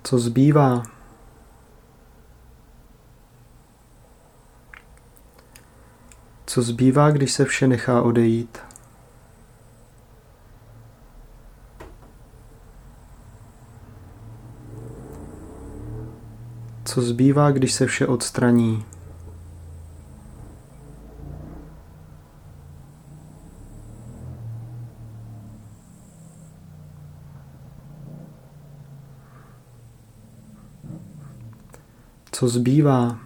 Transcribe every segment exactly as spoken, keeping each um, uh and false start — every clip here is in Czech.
Co zbývá? Co zbývá, když se vše nechá odejít? Co zbývá, když se vše odstraní? Co zbývá?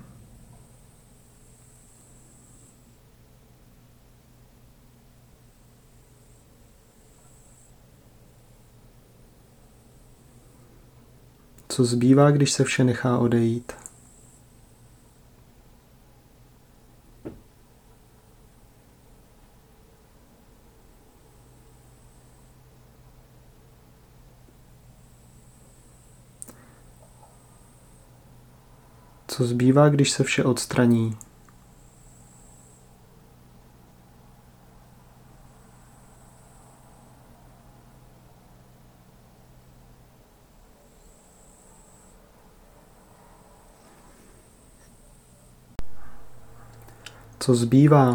Co zbývá, když se vše nechá odejít? Co zbývá, když se vše odstraní? Co zbývá?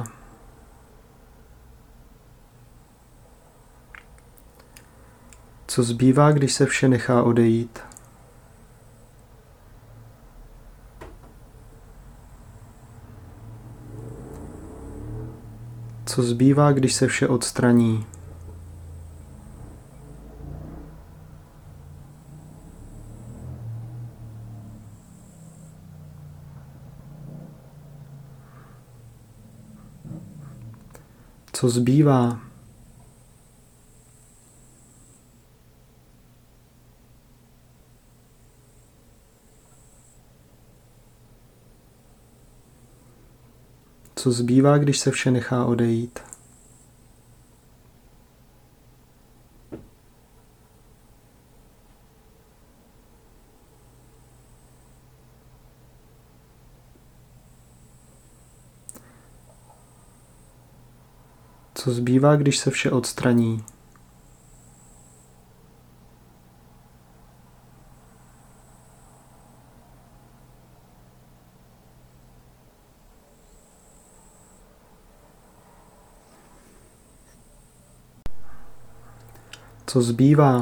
Co zbývá, když se vše nechá odejít? Co zbývá, když se vše odstraní? Co zbývá? Co zbývá, když se vše nechá odejít? Co zbývá, když se vše odstraní? Co zbývá?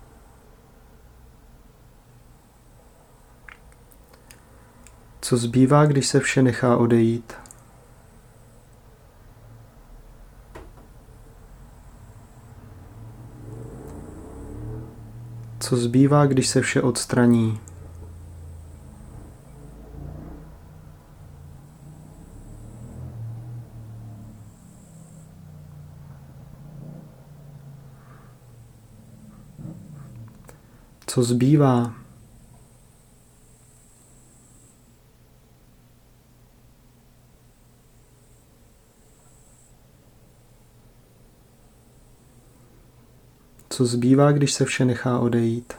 Co zbývá, když se vše nechá odejít? Co zbývá, když se vše odstraní? Co zbývá? Co zbývá, když se vše nechá odejít?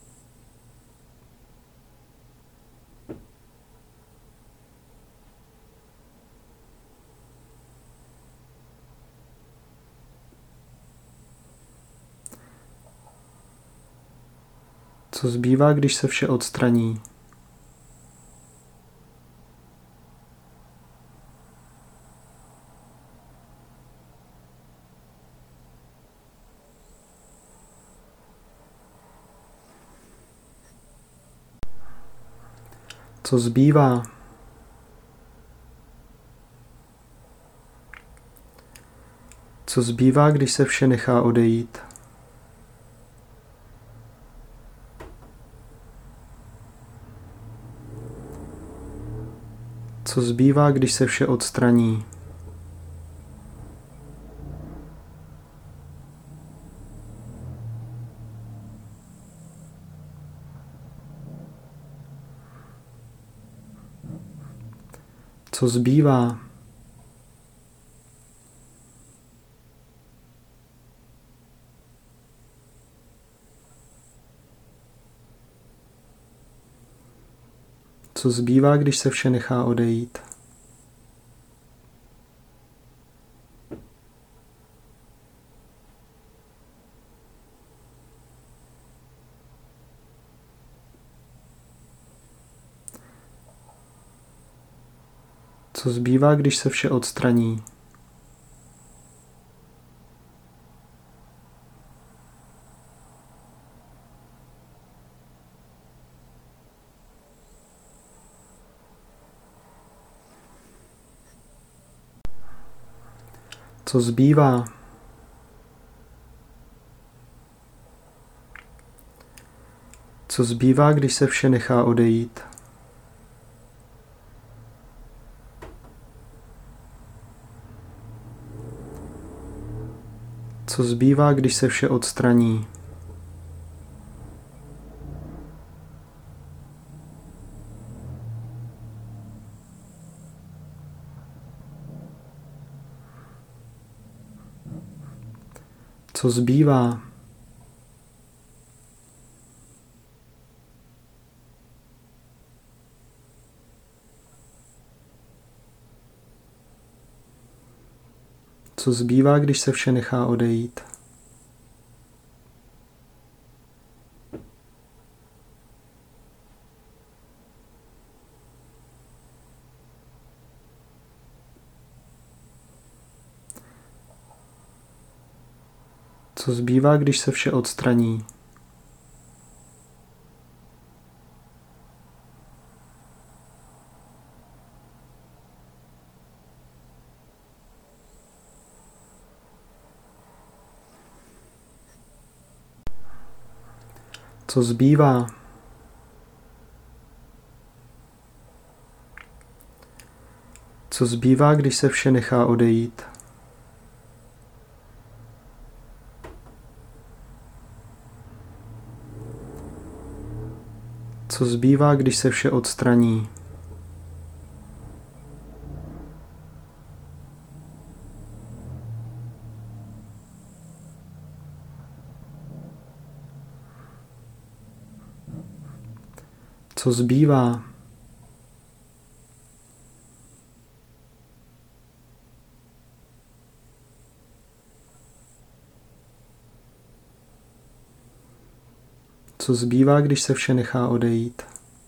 Co zbývá, když se vše odstraní? Co zbývá? Co zbývá, když se vše nechá odejít? Co zbývá, když se vše odstraní? Co zbývá? Co zbývá, když se vše nechá odejít? Co zbývá, když se vše odstraní? Co zbývá? Co zbývá, když se vše nechá odejít? Co zbývá, když se vše odstraní? Co zbývá? Co zbývá, když se vše nechá odejít? Co zbývá, když se vše odstraní? Co zbývá? Co zbývá, když se vše nechá odejít? Co zbývá, když se vše odstraní? Co zbývá? Co zbývá, když se vše nechá odejít?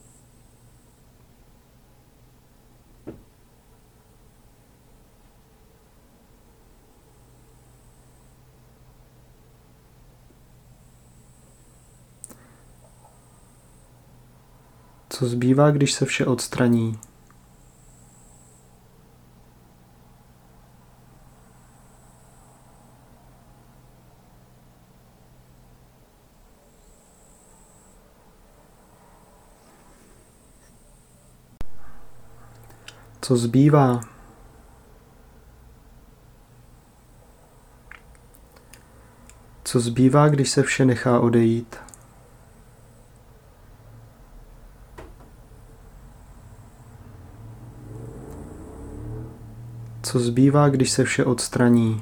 Co zbývá, když se vše odstraní? Co zbývá? Co zbývá, když se vše nechá odejít? Co zbývá, když se vše odstraní?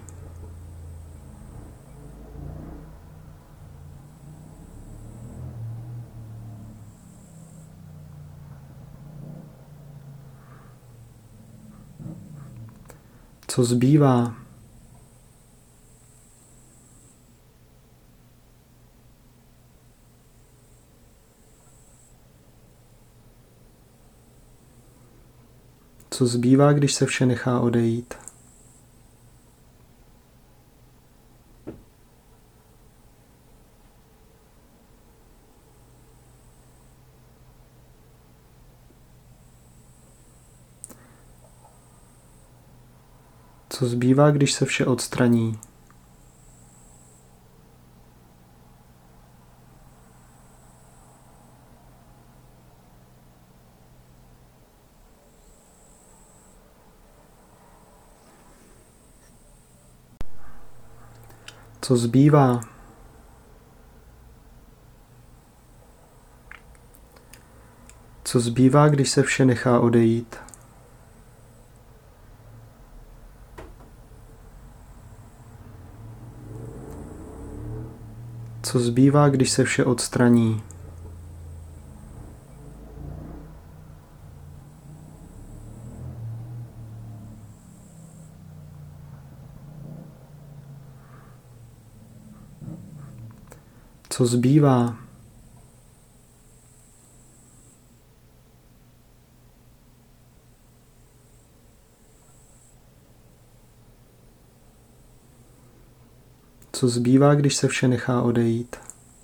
Co zbývá? Co zbývá, když se vše nechá odejít? Co zbývá, když se vše odstraní? Co zbývá? Co zbývá, když se vše nechá odejít? Co zbývá, když se vše odstraní? Co zbývá? Co zbývá, když se vše nechá odejít?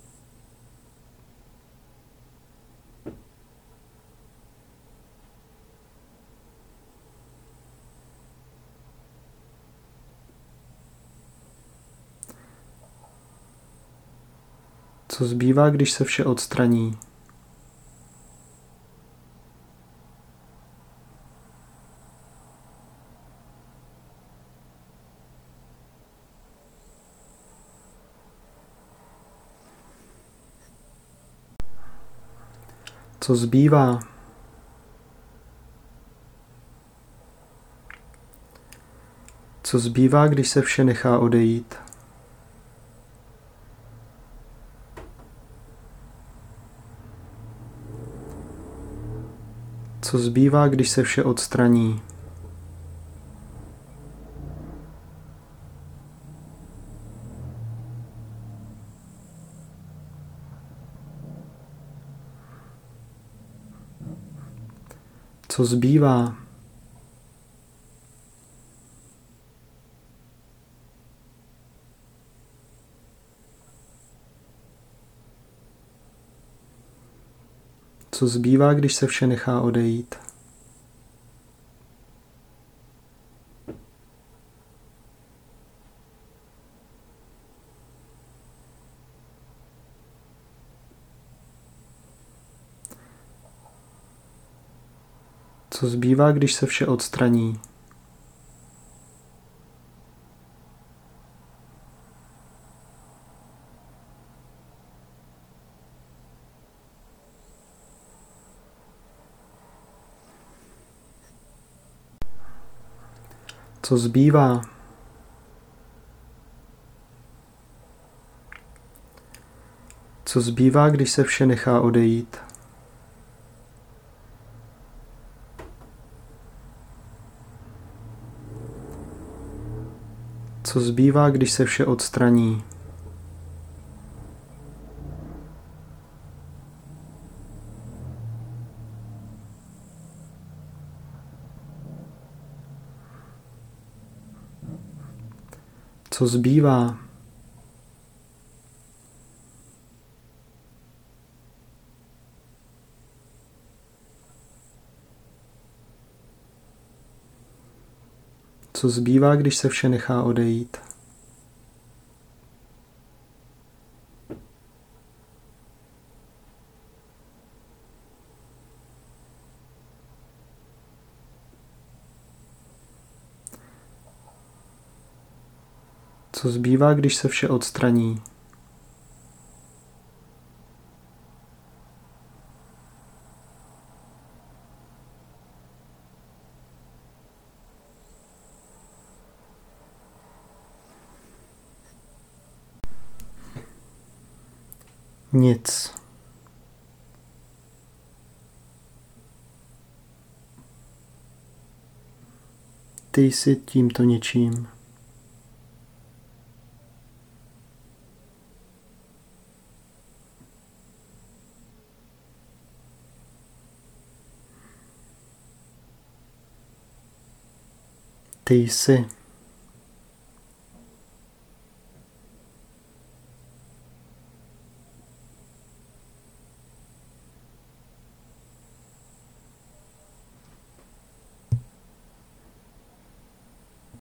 Co zbývá, když se vše odstraní? Co zbývá? Co zbývá, když se vše nechá odejít? Co zbývá, když se vše odstraní? Co zbývá? Co zbývá, když se vše nechá odejít? Co zbývá, když se vše odstraní? Co zbývá? Co zbývá, když se vše nechá odejít? Co zbývá, když se vše odstraní? Co zbývá? Co zbývá, když se vše nechá odejít? Co zbývá, když se vše odstraní? Nic. Ty jsi tímto ničím. Ty jsi.